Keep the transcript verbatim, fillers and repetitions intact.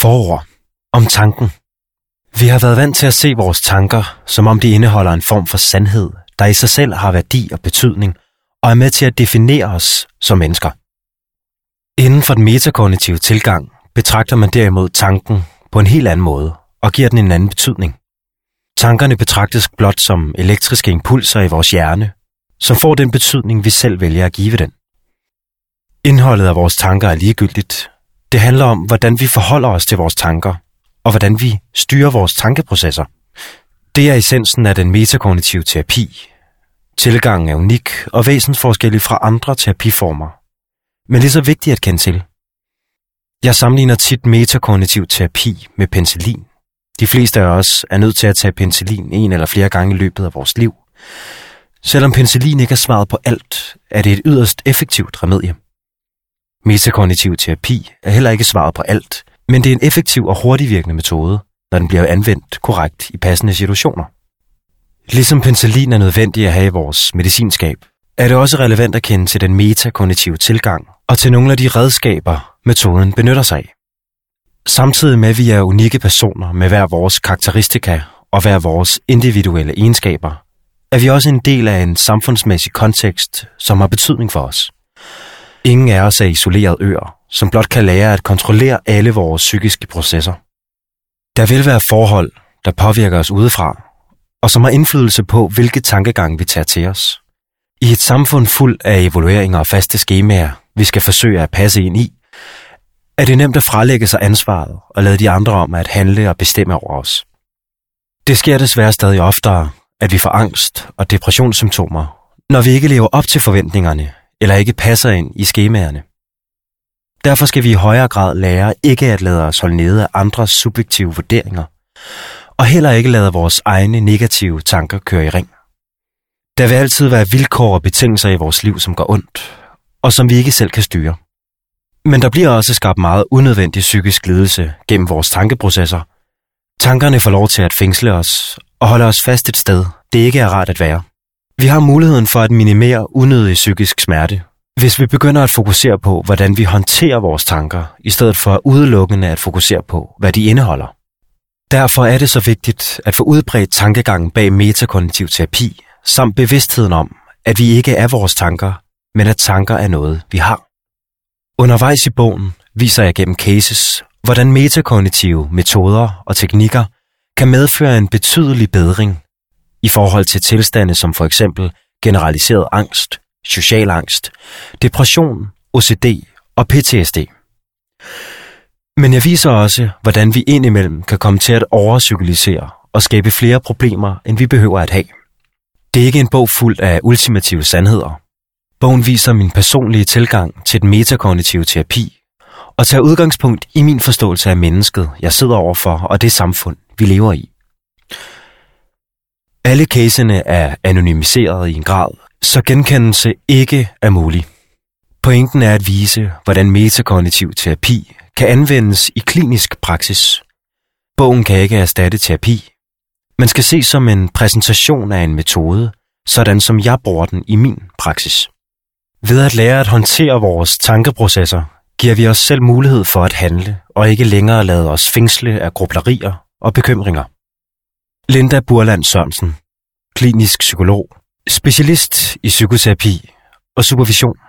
Forord om tanken. Vi har været vant til at se vores tanker, som om de indeholder en form for sandhed, der i sig selv har værdi og betydning, og er med til at definere os som mennesker. Inden for den metakognitive tilgang betragter man derimod tanken på en helt anden måde og giver den en anden betydning. Tankerne betragtes blot som elektriske impulser i vores hjerne, som får den betydning, vi selv vælger at give den. Indholdet af vores tanker er ligegyldigt. Det handler om, hvordan vi forholder os til vores tanker, og hvordan vi styrer vores tankeprocesser. Det er essensen af den metakognitive terapi. Tilgangen er unik og væsensforskellig fra andre terapiformer, men lige så vigtigt at kende til. Jeg sammenligner tit metakognitiv terapi med penicillin. De fleste af os er nødt til at tage penicillin en eller flere gange i løbet af vores liv. Selvom penicillin ikke er svaret på alt, er det et yderst effektivt remedie. Metakognitiv terapi er heller ikke svaret på alt, men det er en effektiv og hurtigvirkende metode, når den bliver anvendt korrekt i passende situationer. Ligesom penicillin er nødvendig at have i vores medicinskab, er det også relevant at kende til den metakognitive tilgang og til nogle af de redskaber, metoden benytter sig af. Samtidig med, at vi er unikke personer med hver vores karakteristika og hver vores individuelle egenskaber, er vi også en del af en samfundsmæssig kontekst, som har betydning for os. Ingen af os er isolerede øer, som blot kan lære at kontrollere alle vores psykiske processer. Der vil være forhold, der påvirker os udefra, og som har indflydelse på, hvilke tankegange vi tager til os. I et samfund fuld af evalueringer og faste skemaer, vi skal forsøge at passe ind i, er det nemt at frelægge sig ansvaret og lade de andre om at handle og bestemme over os. Det sker desværre stadig oftere, at vi får angst og depressionssymptomer, når vi ikke lever op til forventningerne eller ikke passer ind i skemaerne. Derfor skal vi i højere grad lære ikke at lade os holde nede af andres subjektive vurderinger, og heller ikke lade vores egne negative tanker køre i ring. Der vil altid være vilkår og betingelser i vores liv, som går ondt, og som vi ikke selv kan styre. Men der bliver også skabt meget unødvendig psykisk lidelse gennem vores tankeprocesser. Tankerne får lov til at fængsle os og holde os fast et sted, det ikke er rart at være. Vi har muligheden for at minimere unødig psykisk smerte, hvis vi begynder at fokusere på, hvordan vi håndterer vores tanker, i stedet for udelukkende at fokusere på, hvad de indeholder. Derfor er det så vigtigt at få udbredt tankegangen bag metakognitiv terapi, samt bevidstheden om, at vi ikke er vores tanker, men at tanker er noget, vi har. Undervejs i bogen viser jeg gennem cases, hvordan metakognitive metoder og teknikker kan medføre en betydelig bedring i forhold til tilstande som for eksempel generaliseret angst, social angst, depression, O C D og P T S D. Men jeg viser også, hvordan vi indimellem kan komme til at overpsykologisere og skabe flere problemer, end vi behøver at have. Det er ikke en bog fuld af ultimative sandheder. Bogen viser min personlige tilgang til den metakognitive terapi og tager udgangspunkt i min forståelse af mennesket, jeg sidder overfor, og det samfund, vi lever i. Alle casene er anonymiseret i en grad, så genkendelse ikke er mulig. Pointen er at vise, hvordan metakognitiv terapi kan anvendes i klinisk praksis. Bogen kan ikke erstatte terapi, men skal ses som en præsentation af en metode, sådan som jeg bruger den i min praksis. Ved at lære at håndtere vores tankeprocesser, giver vi os selv mulighed for at handle, og ikke længere lade os fængsle af grublerier og bekymringer. Linda Burland Sørensen, klinisk psykolog, specialist i psykoterapi og supervision.